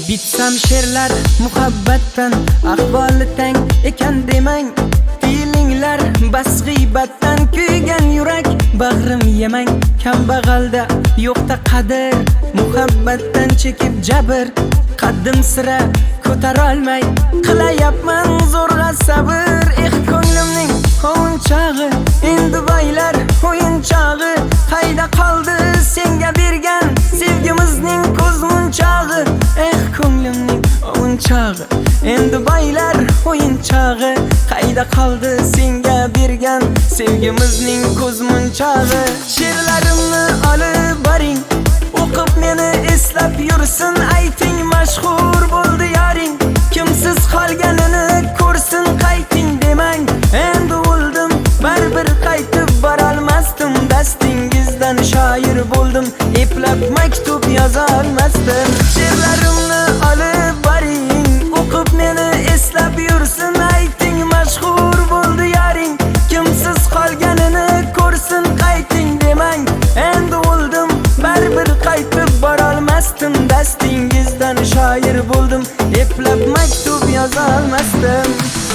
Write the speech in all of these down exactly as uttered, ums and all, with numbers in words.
Bitsam she'rlar muhabbatdan, ahvoli tang ekan demang. Feelinglar bas g'iybatdan, kuygan yurak bag'rim yemang. Kambag'alda yo'qda qadr, muhabbatdan chekib jabr. Qaddim sira ko'tarolmay qilayapman zo'rg'a sabr. Eh ko'nglimning o'yinchog'i, endi boylar o'yinchog'i. Qayda qoldi senga bergan sevgimizning ko'zmunchog'i? Eh ko'nglimning o'yinchog'i, endi boylar o'yinchog'i. Qayda qoldi senga bergan sevgimizning ko'zmunchog'i? She'rlarimni olib boring, o'qib meni eslab yursin. Ayting mashhur bo'ldi yoring, kimsiz qolganini ko'rsin. Qayting demang, endi o'ldim, baribir qaytib borolmasdim. Dastingizdan shoir bo'ldim, eplab maktub yoza olmasdim. She'rlarimni olib boring, o'qib meni eslab yursin. Ayting mashhur bo'ldi yoring, kimsiz qolganini ko'rsin. Qayting demang, endi o'ldim, baribir qaytib borolmasdim. Dastingizdan shoir bo'ldim, eplab maktub yoza olmasdim.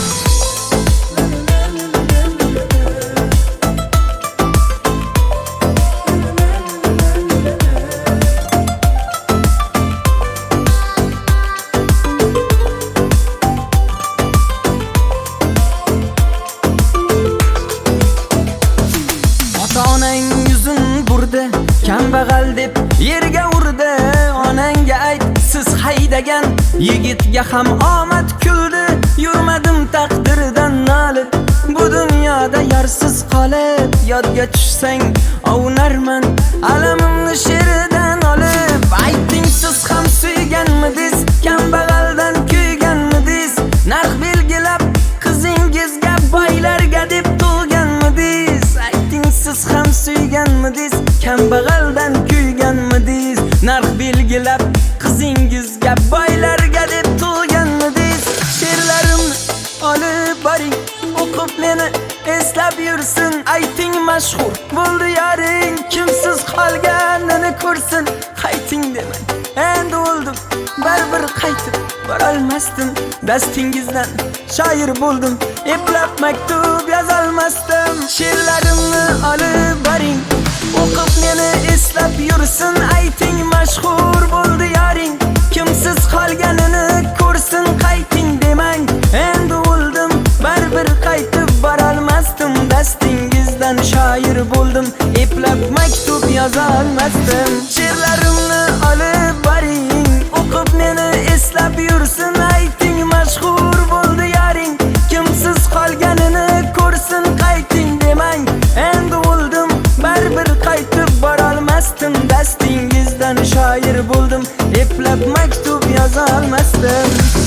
Onang yuzin burdi, kambag'al deb yerga urdi. Onangga ayt, siz haydagan yigitga ham omad kuldi. Yurmadim taqdirdan nolib, bu dunyoda yarsiz qolib. Yodga tushsang ovunarman alamimni she'rdan olib. Ayting, siz ham suyganmidingiz, kambag'aldan kuyganmidingiz? Narx belgilab qizingizga boylarga deb tug'ganmidingiz? Ayting, siz ham suyganmidingiz, kambag'aldan kuyganmidingiz? Narx belgilab qizingizga boylarga deb tug'ganmidingiz? She'rlarimni olib boring, o'qib meni eslab yursin. Ayting mashhur bo'ldi yoring, kimsiz qolganini ko'rsin. Qayting demang, endi o'ldim, baribir qaytib borolmasdim. Dastingizdan shoir bo'ldim, eplab maktub yozolmasdim. She'rlarimni olib boring, o'qib meni eslab yursin. Ayting mashhur bo'ldi yoring, kimsiz qolganini ko'rsin. Qayting demang, endi o'ldim, baribir qaytib borolmasdim. Dastingizdan shoir bo'ldim, eplab maktub yoza olmasdim. She'rlarimni olib boring, o'qib meni eslab yursin. Ayting mashhur bo'ldi yoring, kimsiz qolganini ko'rsin. Qayting demang, endi o'ldim, baribir qaytib borolmasdim. Dastingizdan shoir bo'ldim, eplab maktub yoza olmasdim.